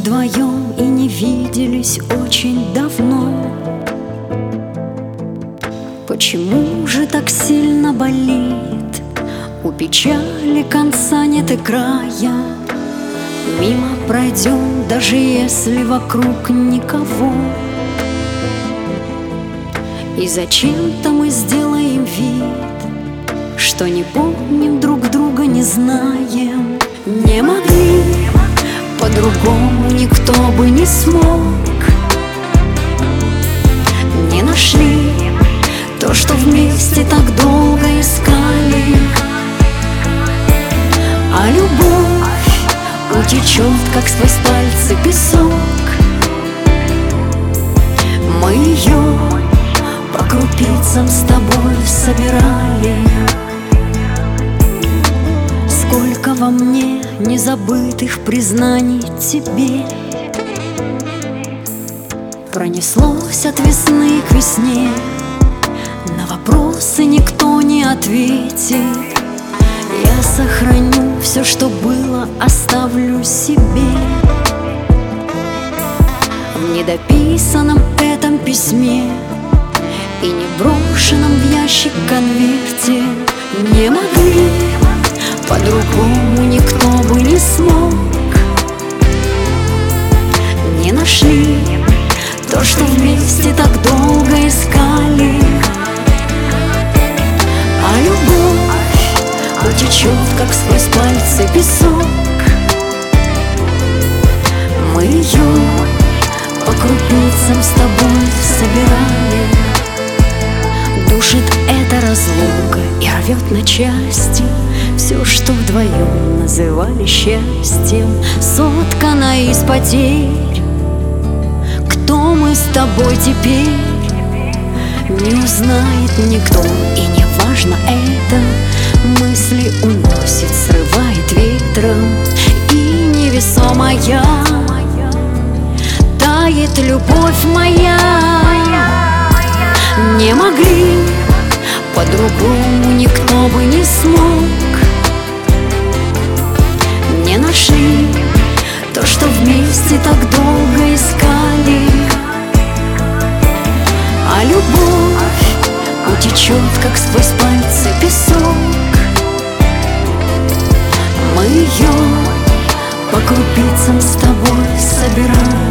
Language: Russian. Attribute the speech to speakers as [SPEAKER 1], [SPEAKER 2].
[SPEAKER 1] вдвоем и не виделись очень давно. Почему же так сильно болит? У печали конца нет и края. Мимо пройдем, даже если вокруг никого. И зачем-то мы сделаем вид, что не помним друг друга, не знаем. Не могли, по-другому никто бы не смог. Не нашли то, что вместе так долго искали. А любовь утечет, как сквозь пальцы песок. Мы ее по крупицам с тобой собирали. Сколько во мне незабытых признаний тебе. Пронеслось от весны к весне, на вопросы никто не ответит. Я сохраню все, что было, оставлю себе. В недописанном этом письме и не брошенном в ящик конверте. Не могли, по-другому никто бы не смог. Не нашли то, что вместе так долго искали. А любовь утечет, как сквозь пальцы песок. Мы ее по крупицам с тобой собирали. Душит эта разлука и рвет на части все, что вдвоем называли счастьем. Соткано из потерь. Кто мы с тобой теперь, не узнает никто, и не важно это. Мысли уносит, срывает ветром, и невесомая тает любовь моя. Не могли, по-другому никто бы не смог. Не нашли то, что вместе так долго искали. А любовь утечет, как сквозь пальцы песок. Мы ее по крупицам с тобой собираем.